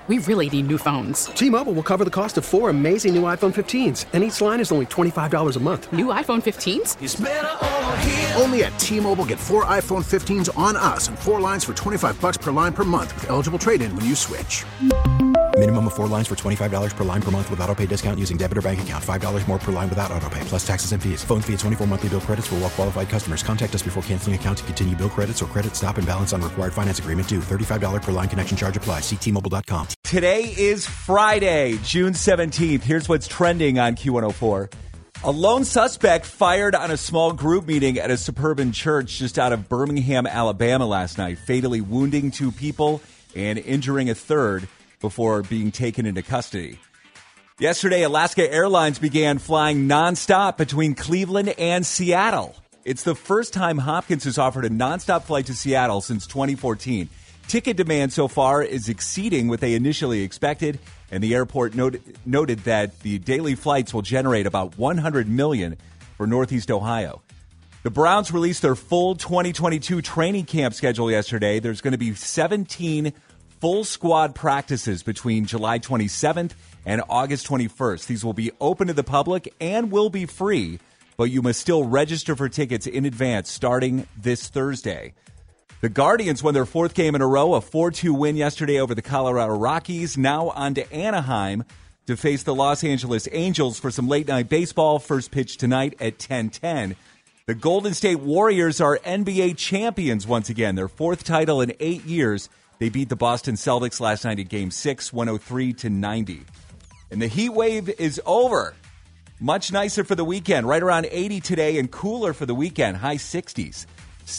We really need new phones. T-Mobile will cover the cost of 4 amazing new iPhone 15s, and each line is only $25 a month. New iPhone 15s? It's better over here. Only at T-Mobile, get 4 iPhone 15s on us and 4 lines for $25 per line per month with eligible trade-in when you switch. Minimum of 4 lines for $25 per line per month with autopay discount using debit or bank account. $5 more per line without autopay, plus taxes and fees. Phone fee at 24 monthly bill credits for well-qualified customers. Contact us before canceling account to continue bill credits or credit stop and balance on required finance agreement due. $35 per line connection charge applies. See T-Mobile.com. Today is Friday, June 17th. Here's what's trending on Q104. A lone suspect fired on a small group meeting at a suburban church just out of Birmingham, Alabama last night, fatally wounding 2 people and injuring a third before being taken into custody. Yesterday, Alaska Airlines began flying nonstop between Cleveland and Seattle. It's the first time Hopkins has offered a nonstop flight to Seattle since 2014. Ticket demand so far is exceeding what they initially expected, and the airport noted that the daily flights will generate about $100 million for Northeast Ohio. The Browns released their full 2022 training camp schedule yesterday. There's going to be 17 full squad practices between July 27th and August 21st. These will be open to the public and will be free, but you must still register for tickets in advance starting this Thursday. The Guardians won their 4th game in a row, a 4-2 win yesterday over the Colorado Rockies. Now on to Anaheim to face the Los Angeles Angels for some late-night baseball. First pitch tonight at 10:10. The Golden State Warriors are NBA champions once again, their 4th title in 8 years. They beat the Boston Celtics last night at Game 6, 103-90. And the heat wave is over. Much nicer for the weekend, right around 80 today and cooler for the weekend, high 60s.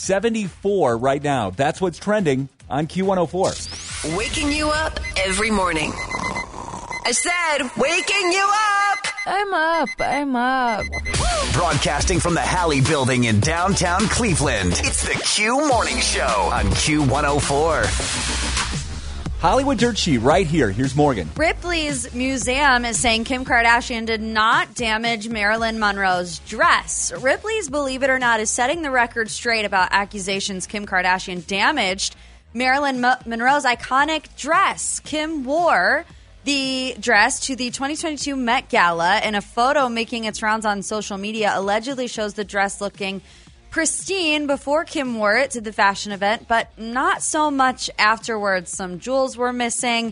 74 right now. That's what's trending on Q104. Waking you up every morning. I said, waking you up! I'm up. Broadcasting from the Halley Building in downtown Cleveland. It's the Q Morning Show on Q104. Hollywood Dirt Sheet right here. Here's Morgan. Ripley's museum is saying Kim Kardashian did not damage Marilyn Monroe's dress. Ripley's Believe It or Not is setting the record straight about accusations Kim Kardashian damaged Marilyn Monroe's iconic dress. Kim wore the dress to the 2022 Met Gala, and a photo making its rounds on social media allegedly shows the dress looking pristine before Kim wore it to the fashion event, but not so much afterwards. Some jewels were missing.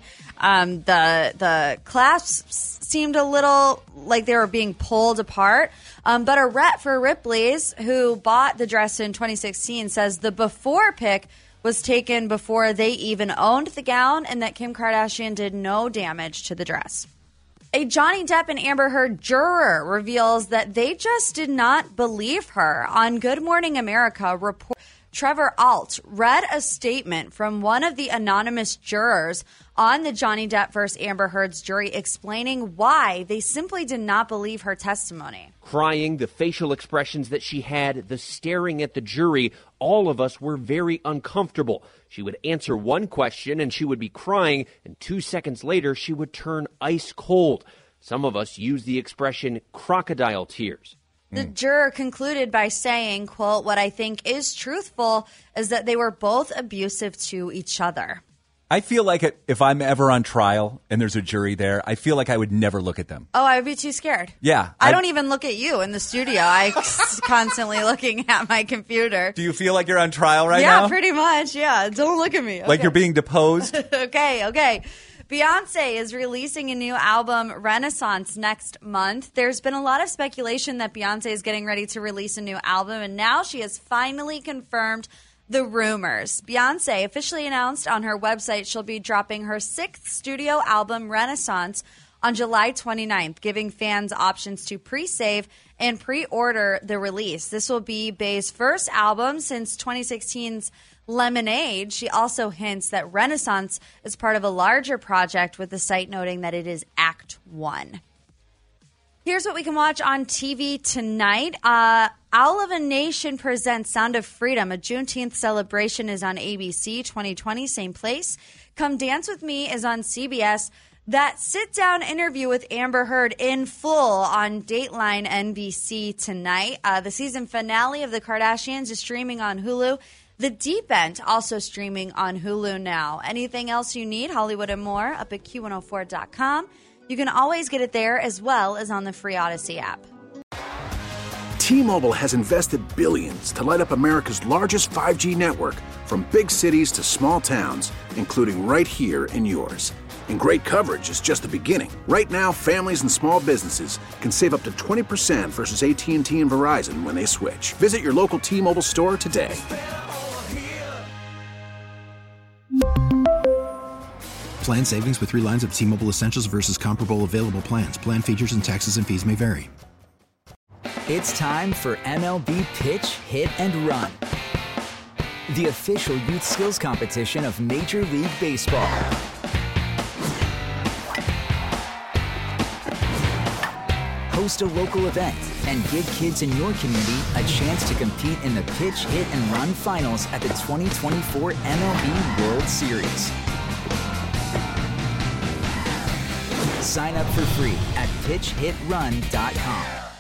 The clasps seemed a little like they were being pulled apart. But a rep for Ripley's, who bought the dress in 2016, says the before pic was taken before they even owned the gown and that Kim Kardashian did no damage to the dress. A Johnny Depp and Amber Heard juror reveals that they just did not believe her. On Good Morning America, Trevor Alt read a statement from one of the anonymous jurors on the Johnny Depp versus Amber Heard's jury explaining why they simply did not believe her testimony. Crying, the facial expressions that she had, the staring at the jury, all of us were very uncomfortable. She would answer one question and she would be crying, and 2 seconds later she would turn ice cold. Some of us use the expression crocodile tears. The juror concluded by saying, quote, "What I think is truthful is that they were both abusive to each other." I feel like if I'm ever on trial and there's a jury there, I feel like I would never look at them. Oh, I would be too scared. Yeah. I don't even look at you in the studio. I constantly looking at my computer. Do you feel like you're on trial right now? Yeah, pretty much. Yeah. Don't look at me. Okay. Like you're being deposed? Okay. Beyonce is releasing a new album, Renaissance, next month. There's been a lot of speculation that Beyonce is getting ready to release a new album, and now she has finally confirmed the rumors. Beyonce officially announced on her website she'll be dropping her 6th studio album, Renaissance, on July 29th, giving fans options to pre-save and pre-order the release. This will be Bey's first album since 2016's Lemonade. She also hints that Renaissance is part of a larger project, with the site noting that it is Act 1. Here's what we can watch on TV tonight. Owl of a Nation presents Sound of Freedom. A Juneteenth celebration is on ABC 2020, same place. Come Dance With Me is on CBS. That sit-down interview with Amber Heard in full on Dateline NBC tonight. The season finale of The Kardashians is streaming on Hulu. The Deep End, also streaming on Hulu now. Anything else you need, Hollywood and more, up at Q104.com. You can always get it there as well as on the free Odyssey app. T-Mobile has invested billions to light up America's largest 5G network, from big cities to small towns, including right here in yours. And great coverage is just the beginning. Right now, families and small businesses can save up to 20% versus AT&T and Verizon when they switch. Visit your local T-Mobile store today. Plan savings with 3 lines of T-Mobile Essentials versus comparable available plans. Plan features and taxes and fees may vary. It's time for MLB Pitch, Hit, and Run, the official youth skills competition of Major League Baseball. Host a local event and give kids in your community a chance to compete in the Pitch, Hit, and Run finals at the 2024 MLB World Series. Sign up for free at pitchhitrun.com.